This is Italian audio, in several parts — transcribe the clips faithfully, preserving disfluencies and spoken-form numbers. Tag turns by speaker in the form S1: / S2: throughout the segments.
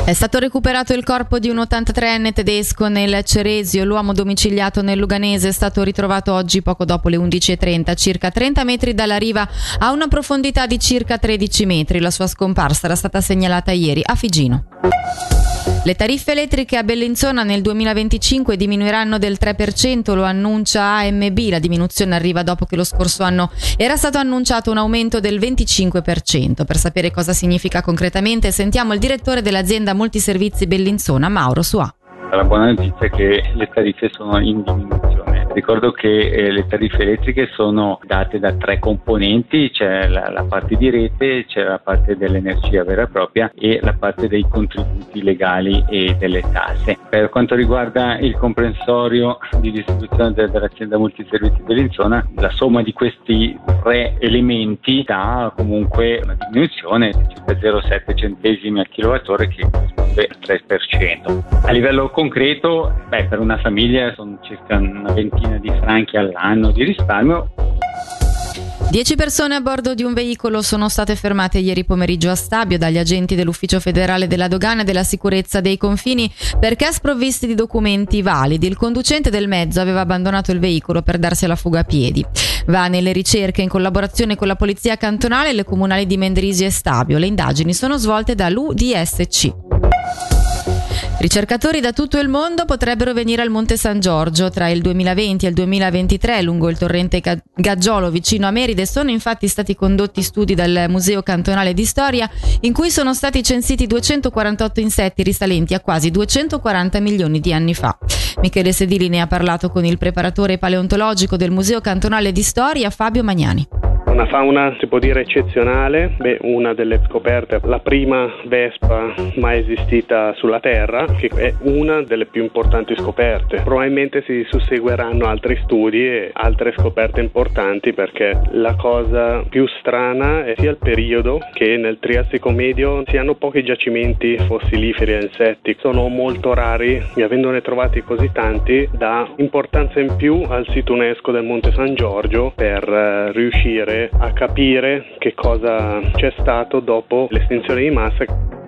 S1: È stato recuperato il corpo di un ottantatreenne tedesco nel Ceresio. L'uomo domiciliato nel Luganese è stato ritrovato oggi poco dopo le undici e trenta, circa trenta metri dalla riva, a una profondità di circa tredici metri. La sua scomparsa era stata segnalata ieri a Figino. Le tariffe elettriche a Bellinzona nel duemilaventicinque diminuiranno del tre per cento, lo annuncia A M B. La diminuzione arriva dopo che lo scorso anno era stato annunciato un aumento del venticinque per cento. Per sapere cosa significa concretamente, sentiamo il direttore dell'azienda Multiservizi Bellinzona, Mauro Suà.
S2: La buona notizia è che le tariffe sono in diminuzione. Ricordo che eh, le tariffe elettriche sono date da tre componenti: c'è la, la parte di rete, c'è la parte dell'energia vera e propria e la parte dei contributi legali e delle tasse. Per quanto riguarda il comprensorio di distribuzione de- dell'azienda Multiservizi Bellinzona, la somma di questi tre elementi dà comunque una diminuzione di circa zero virgola sette centesimi al kilowattora, che corrisponde al tre per cento. A livello concreto, beh, per una famiglia sono circa una ventina di franchi all'anno di risparmio.
S1: Dieci persone a bordo di un veicolo sono state fermate ieri pomeriggio a Stabio dagli agenti dell'Ufficio Federale della Dogana e della Sicurezza dei Confini perché sprovvisti di documenti validi. Il conducente del mezzo aveva abbandonato il veicolo per darsi alla fuga a piedi. Va nelle ricerche in collaborazione con la Polizia Cantonale e le comunali di Mendrisio e Stabio. Le indagini sono svolte dall'U D S C. Ricercatori da tutto il mondo potrebbero venire al Monte San Giorgio tra il duemilaventi e il duemilaventitré lungo il torrente Gaggiolo vicino a Meride. Sono infatti stati condotti studi dal Museo Cantonale di Storia in cui sono stati censiti duecentoquarantotto insetti risalenti a quasi duecentoquaranta milioni di anni fa. Michele Sedili ne ha parlato con il preparatore paleontologico del Museo Cantonale di Storia, Fabio Magnani.
S3: Una fauna, si può dire, eccezionale. Beh, una delle scoperte, la prima vespa mai esistita sulla Terra, che è una delle più importanti scoperte. Probabilmente si susseguiranno altri studi e altre scoperte importanti, perché la cosa più strana è sia il periodo che nel Triassico medio si hanno pochi giacimenti fossiliferi e insetti. Sono molto rari e avendone trovati così tanti dà importanza in più al sito UNESCO del Monte San Giorgio per eh, riuscire a capire che cosa c'è stato dopo l'estinzione di massa.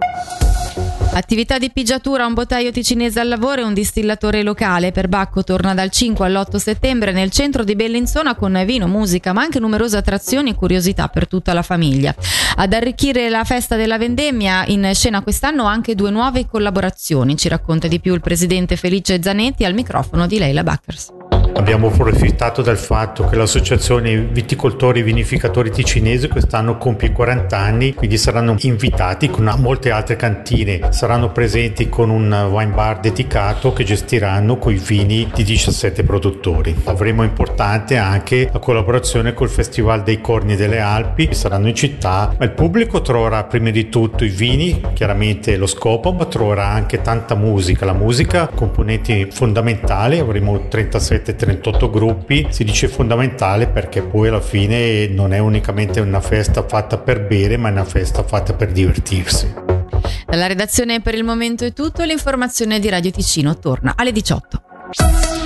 S1: Attività di pigiatura, un bottaio ticinese al lavoro e un distillatore locale. Per Bacco torna dal cinque all'otto settembre nel centro di Bellinzona con vino, musica, ma anche numerose attrazioni e curiosità per tutta la famiglia. Ad arricchire la festa della vendemmia, in scena quest'anno anche due nuove collaborazioni. Ci racconta di più il presidente Felice Zanetti al microfono di Leila Backers.
S4: Abbiamo approfittato del fatto che l'associazione viticoltori e vinificatori ticinesi quest'anno compie quaranta anni, quindi saranno invitati con molte altre cantine, saranno presenti con un wine bar dedicato che gestiranno coi vini di diciassette produttori. Avremo importante anche la collaborazione col Festival dei Corni delle Alpi, saranno in città, ma il pubblico troverà prima di tutto i vini, chiaramente lo scopo, ma troverà anche tanta musica. La musica, componenti fondamentali, avremo trentasette trentotto gruppi. Si dice fondamentale perché poi alla fine non è unicamente una festa fatta per bere, ma è una festa fatta per divertirsi.
S1: Dalla redazione per il momento è tutto, l'informazione di Radio Ticino torna alle diciotto.